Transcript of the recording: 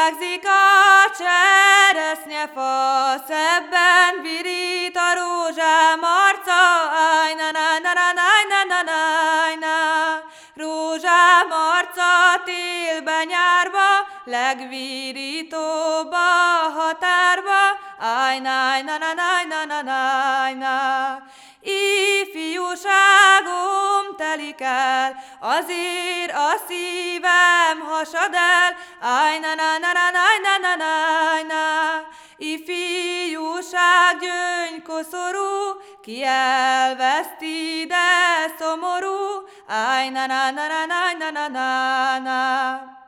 Virágzik a cseresznyefa, szebben virít a rózsám arca, áj na na na na na na na na. Rózsám arca télbe nyárba, legvirítóbb a határba, áj na na na na na na na na. Ifjúságom telik el, azért a szívem hasad el, áj na na na na na na na na na. Ifjúság gyöngykoszorú, ki elveszti, de szomorú, áj na na na na na na na na.